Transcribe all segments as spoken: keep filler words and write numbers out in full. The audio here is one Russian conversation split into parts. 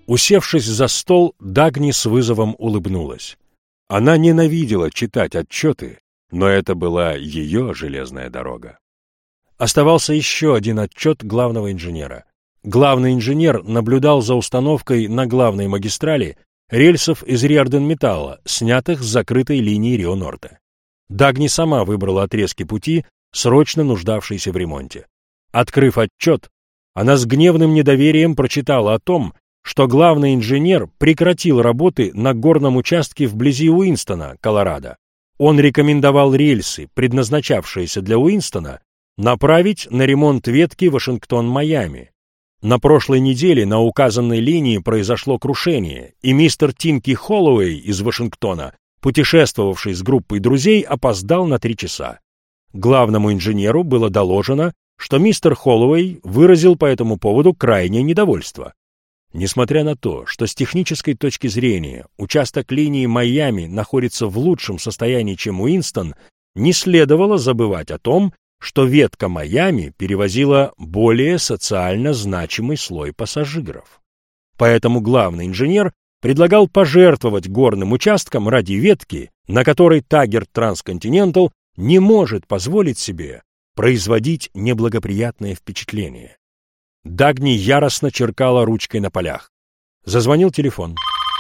Усевшись за стол, Дагни с вызовом улыбнулась. Она ненавидела читать отчеты, но это была ее железная дорога. Оставался еще один отчет главного инженера. Главный инженер наблюдал за установкой на главной магистрали рельсов из Риордан-металла, снятых с закрытой линии Рио-Норте. Дагни сама выбрала отрезки пути, срочно нуждавшиеся в ремонте. Открыв отчет, она с гневным недоверием прочитала о том, что главный инженер прекратил работы на горном участке вблизи Уинстона, Колорадо. Он рекомендовал рельсы, предназначавшиеся для Уинстона, направить на ремонт ветки Вашингтон-Майами. На прошлой неделе на указанной линии произошло крушение, и мистер Тимки Холлоуэй из Вашингтона, путешествовавший с группой друзей, опоздал на три часа. Главному инженеру было доложено, что мистер Холлоуэй выразил по этому поводу крайнее недовольство. Несмотря на то, что с технической точки зрения участок линии Майами находится в лучшем состоянии, чем Уинстон, не следовало забывать о том, что ветка Майами перевозила более социально значимый слой пассажиров. Поэтому главный инженер предлагал пожертвовать горным участком ради ветки, на которой Taggart Transcontinental не может позволить себе производить неблагоприятное впечатление. Дагни яростно черкала ручкой на полях. Зазвонил телефон.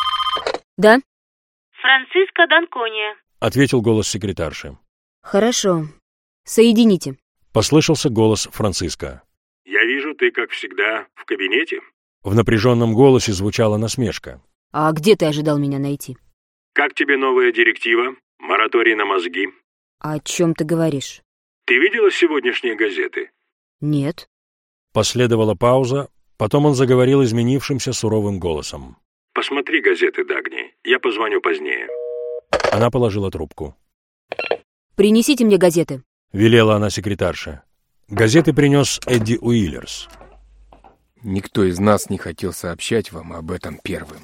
«Да?» «Франциско Данкония», — ответил голос секретарши. «Хорошо. Соедините». Послышался голос Франциско. «Я вижу, ты, как всегда, в кабинете?» В напряженном голосе звучала насмешка. «А где ты ожидал меня найти?» «Как тебе новая директива? Мораторий на мозги?» «О чем ты говоришь?» «Ты видела сегодняшние газеты?» «Нет». Последовала пауза, потом он заговорил изменившимся суровым голосом. «Посмотри газеты, Дагни. Я позвоню позднее». Она положила трубку. «Принесите мне газеты», — велела она секретарше. Газеты принес Эдди Уиллерс. «Никто из нас не хотел сообщать вам об этом первым».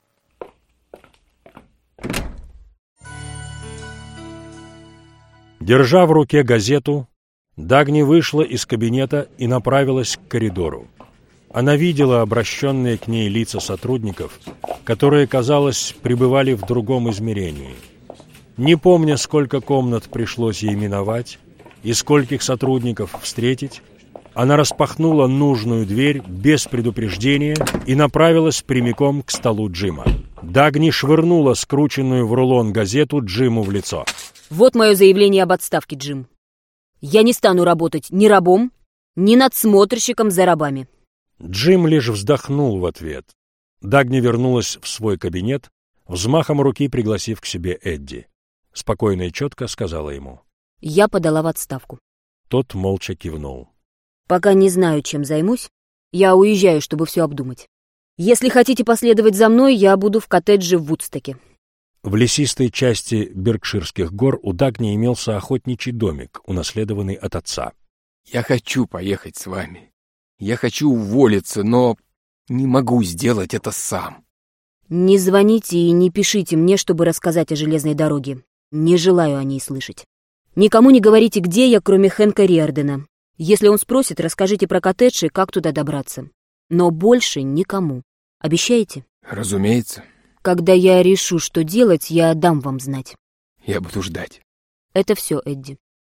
Держа в руке газету, Дагни вышла из кабинета и направилась к коридору. Она видела обращенные к ней лица сотрудников, которые, казалось, пребывали в другом измерении. Не помня, сколько комнат пришлось ей миновать и скольких сотрудников встретить, она распахнула нужную дверь без предупреждения и направилась прямиком к столу Джима. Дагни швырнула скрученную в рулон газету Джиму в лицо. «Вот мое заявление об отставке, Джим. Я не стану работать ни рабом, ни надсмотрщиком за рабами». Джим лишь вздохнул в ответ. Дагни вернулась в свой кабинет, взмахом руки пригласив к себе Эдди. Спокойно и четко сказала ему. «Я подала в отставку». Тот молча кивнул. «Пока не знаю, чем займусь. Я уезжаю, чтобы все обдумать. Если хотите последовать за мной, я буду в коттедже в Вудстоке». В лесистой части Беркширских гор у Дагни имелся охотничий домик, унаследованный от отца. «Я хочу поехать с вами. Я хочу уволиться, но не могу сделать это сам». «Не звоните и не пишите мне, чтобы рассказать о железной дороге. Не желаю о ней слышать. Никому не говорите, где я, кроме Хэнка Риордана. Если он спросит, расскажите про коттедж и как туда добраться. Но больше никому. Обещаете?» «Разумеется». «Когда я решу, что делать, я дам вам знать». «Я буду ждать». «Это все, Эдди».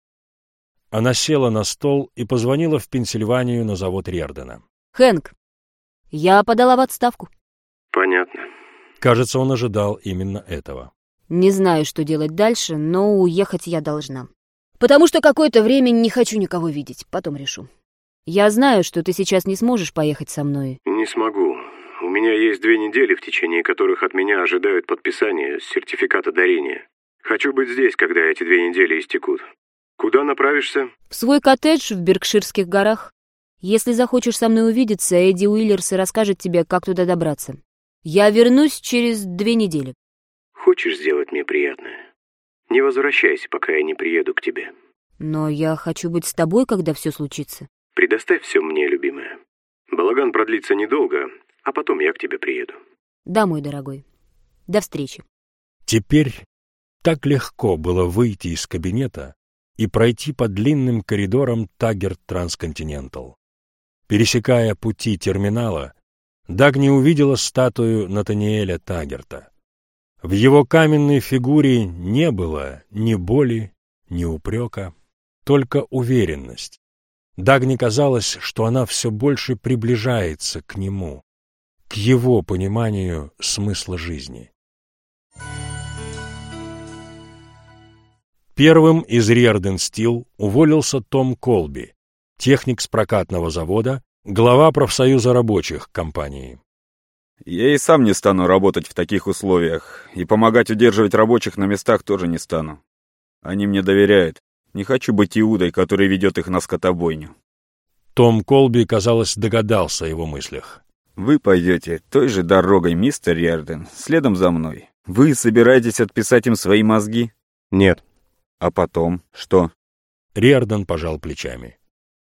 Она села на стол и позвонила в Пенсильванию на завод Риордана. «Хэнк, я подала в отставку». «Понятно». Кажется, он ожидал именно этого. «Не знаю, что делать дальше, но уехать я должна. Потому что какое-то время не хочу никого видеть, потом решу. Я знаю, что ты сейчас не сможешь поехать со мной». «Не смогу. У меня есть две недели, в течение которых от меня ожидают подписания сертификата дарения. Хочу быть здесь, когда эти две недели истекут. Куда направишься?» «В свой коттедж в Беркширских горах. Если захочешь со мной увидеться, Эдди Уиллерс расскажет тебе, как туда добраться. Я вернусь через две недели». «Хочешь сделать мне приятное? Не возвращайся, пока я не приеду к тебе». «Но я хочу быть с тобой, когда все случится». «Предоставь все мне, любимая. Балаган продлится недолго, а потом я к тебе приеду». «Да, мой дорогой. До встречи». Теперь так легко было выйти из кабинета и пройти по длинным коридорам Taggart Transcontinental. Пересекая пути терминала, Дагни увидела статую Натаниэля Таггерта. В его каменной фигуре не было ни боли, ни упрека, только уверенность. Дагни казалось, что она все больше приближается к нему, к его пониманию смысла жизни. Первым из Риордан Стил уволился Том Колби, техник с прокатного завода, глава профсоюза рабочих компании. Я и сам не стану работать в таких условиях, и помогать удерживать рабочих на местах тоже не стану. Они мне доверяют. Не хочу быть Иудой, который ведет их на скотобойню. Том Колби, казалось, догадался о его мыслях. Вы пойдете той же дорогой, мистер Риордан, следом за мной. Вы собираетесь отписать им свои мозги? Нет. А потом что? Риордан пожал плечами.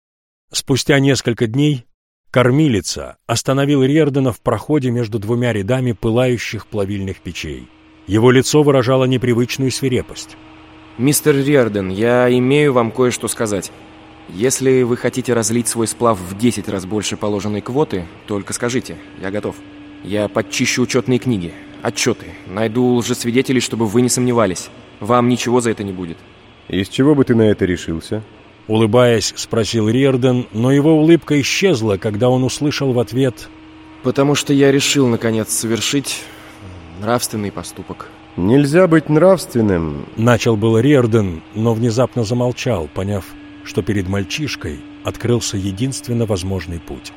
Спустя несколько дней кормилица остановил Риордана в проходе между двумя рядами пылающих плавильных печей. Его лицо выражало непривычную свирепость. Мистер Риордан, я имею вам кое-что сказать. Если вы хотите разлить свой сплав в десять раз больше положенной квоты, только скажите, я готов. Я подчищу учетные книги, отчеты, найду лжесвидетелей, чтобы вы не сомневались. Вам ничего за это не будет. Из чего бы ты на это решился? Улыбаясь, спросил Риордан, но его улыбка исчезла, когда он услышал в ответ: «Потому что я решил, наконец, совершить нравственный поступок». Нельзя быть нравственным. Начал был Риордан, но внезапно замолчал, поняв, что перед мальчишкой открылся единственно возможный путь.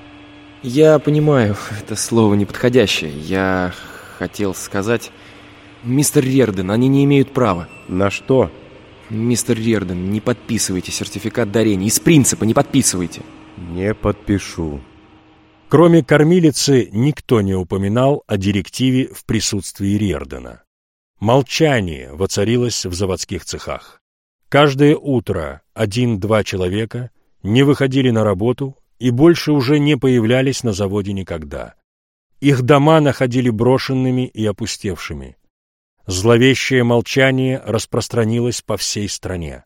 Я понимаю, это слово неподходящее. Я хотел сказать... Мистер Риордан, они не имеют права. На что? Мистер Риордан, не подписывайте сертификат дарения. Из принципа не подписывайте. Не подпишу. Кроме кормилицы, никто не упоминал о директиве в присутствии Риордана. Молчание воцарилось в заводских цехах. Каждое утро один-два человека не выходили на работу и больше уже не появлялись на заводе никогда. Их дома находили брошенными и опустевшими. Зловещее молчание распространилось по всей стране.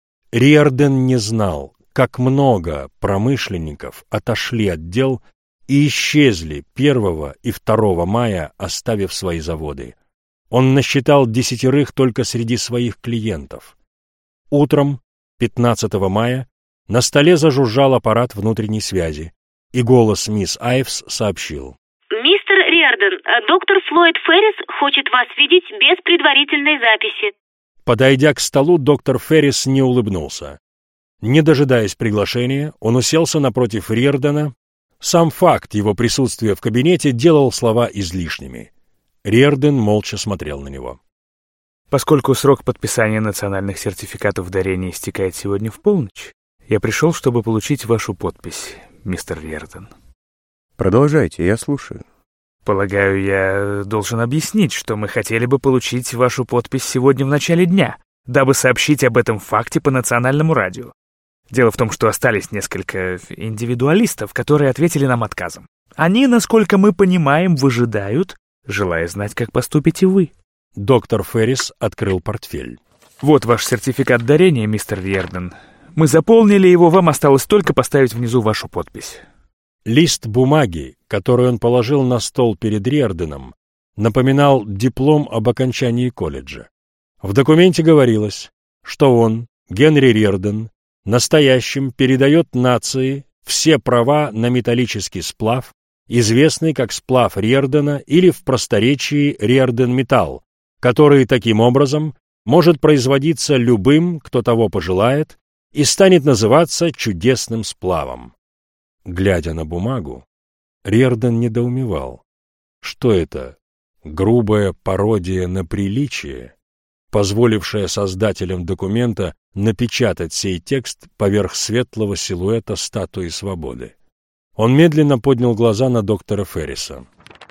Риордан не знал, как много промышленников отошли от дел и исчезли первого и второго мая, оставив свои заводы. Он насчитал десятерых только среди своих клиентов. Утром пятнадцатого мая на столе зажужжал аппарат внутренней связи, и голос мисс Айвс сообщил: «Мистер Риордан, доктор Флойд Феррис хочет вас видеть без предварительной записи». Подойдя к столу, доктор Феррис не улыбнулся. Не дожидаясь приглашения, он уселся напротив Риордана. Сам факт его присутствия в кабинете делал слова излишними. Риордан молча смотрел на него. Поскольку срок подписания национальных сертификатов дарения истекает сегодня в полночь, я пришел, чтобы получить вашу подпись, мистер Риордан. Продолжайте, я слушаю. Полагаю, я должен объяснить, что мы хотели бы получить вашу подпись сегодня в начале дня, дабы сообщить об этом факте по национальному радио. Дело в том, что остались несколько индивидуалистов, которые ответили нам отказом. Они, насколько мы понимаем, выжидают, желая знать, как поступите вы. Доктор Феррис открыл портфель. Вот ваш сертификат дарения, мистер Риордан. Мы заполнили его, вам осталось только поставить внизу вашу подпись. Лист бумаги, который он положил на стол перед Риорданом, напоминал диплом об окончании колледжа. В документе говорилось, что он, Генри Риордан, настоящим передает нации все права на металлический сплав, известный как сплав Риордана или в просторечии Риордан-металл, который таким образом может производиться любым, кто того пожелает, и станет называться чудесным сплавом. Глядя на бумагу, Риордан недоумевал. Что это? Грубая пародия на приличие, позволившая создателям документа напечатать сей текст поверх светлого силуэта статуи свободы. Он медленно поднял глаза на доктора Ферриса.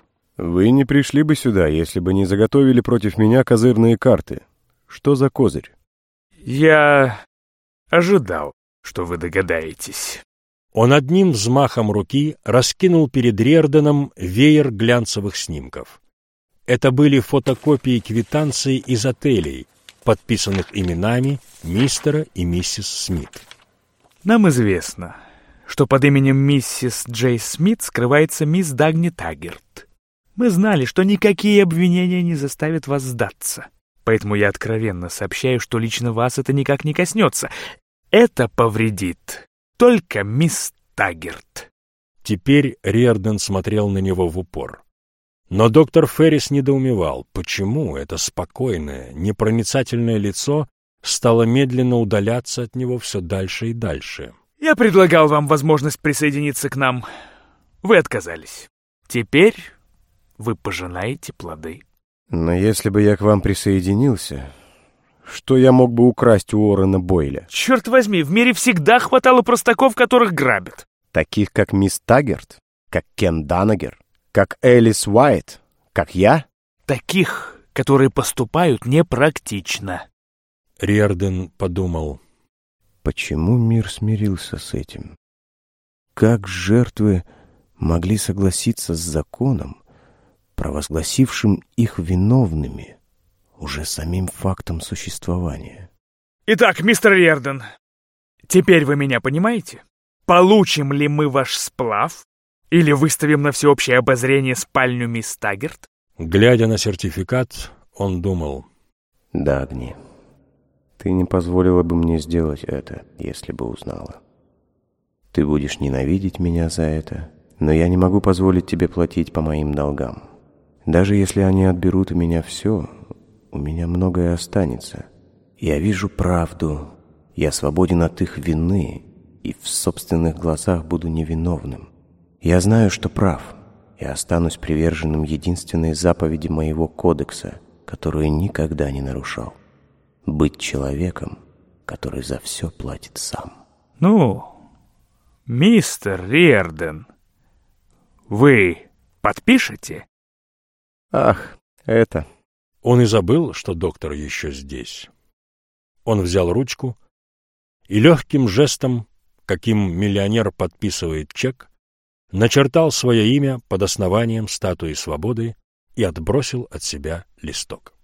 Вы не пришли бы сюда, если бы не заготовили против меня козырные карты. Что за козырь? Я ожидал, что вы догадаетесь. Он одним взмахом руки раскинул перед Риорданом веер глянцевых снимков. Это были фотокопии квитанций из отелей, подписанных именами мистера и миссис Смит. Нам известно, что под именем миссис Джей Смит скрывается мисс Дагни Таггерт. Мы знали, что никакие обвинения не заставят вас сдаться. Поэтому я откровенно сообщаю, что лично вас это никак не коснется. Это повредит только мисс Таггерт. Теперь Риордан смотрел на него в упор. Но доктор Феррис недоумевал, почему это спокойное, непроницательное лицо стало медленно удаляться от него все дальше и дальше. Я предлагал вам возможность присоединиться к нам. Вы отказались. Теперь вы пожинаете плоды. Но если бы я к вам присоединился, что я мог бы украсть у Уоррена Бойля? Черт возьми, в мире всегда хватало простаков, которых грабят. Таких, как мисс Таггерт, как Кен Данагер, как Элис Уайт, как я? Таких, которые поступают непрактично. Риордан подумал. Почему мир смирился с этим? Как жертвы могли согласиться с законом, провозгласившим их виновными уже самим фактом существования? Итак, мистер Риордан, теперь вы меня понимаете? Получим ли мы ваш сплав или выставим на всеобщее обозрение спальню мисс Таггерт? Глядя на сертификат, он думал. Дагни, ты не позволила бы мне сделать это, если бы узнала. Ты будешь ненавидеть меня за это, но я не могу позволить тебе платить по моим долгам. Даже если они отберут у меня все, у меня многое останется. Я вижу правду, я свободен от их вины, и в собственных глазах буду невиновным. Я знаю, что прав, и останусь приверженным единственной заповеди моего кодекса, которую никогда не нарушал. Быть человеком, который за все платит сам. Ну, мистер Риордан, вы подпишете? Ах, это... Он и забыл, что доктор еще здесь. Он взял ручку и легким жестом, каким миллионер подписывает чек, начертал свое имя под основанием статуи свободы и отбросил от себя листок.